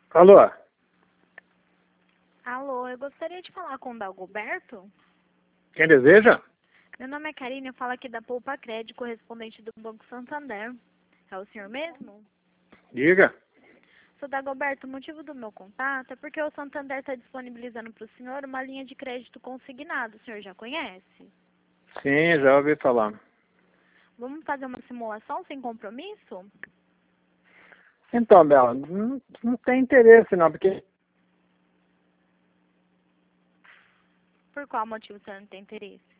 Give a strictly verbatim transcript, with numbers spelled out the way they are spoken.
Alô? Alô, eu gostaria de falar com o Dagoberto. Quem deseja? Meu nome é Karine, eu falo aqui da Poupa Crédito, correspondente do Banco Santander. É o senhor mesmo? Diga. Sou Dagoberto, o motivo do meu contato é porque o Santander está disponibilizando para o senhor uma linha de crédito consignado. O senhor já conhece? Sim, já ouvi falar. Vamos fazer uma simulação sem compromisso? Então, Bela, não, não tem interesse não, porque... Por qual motivo o senhor não tem interesse?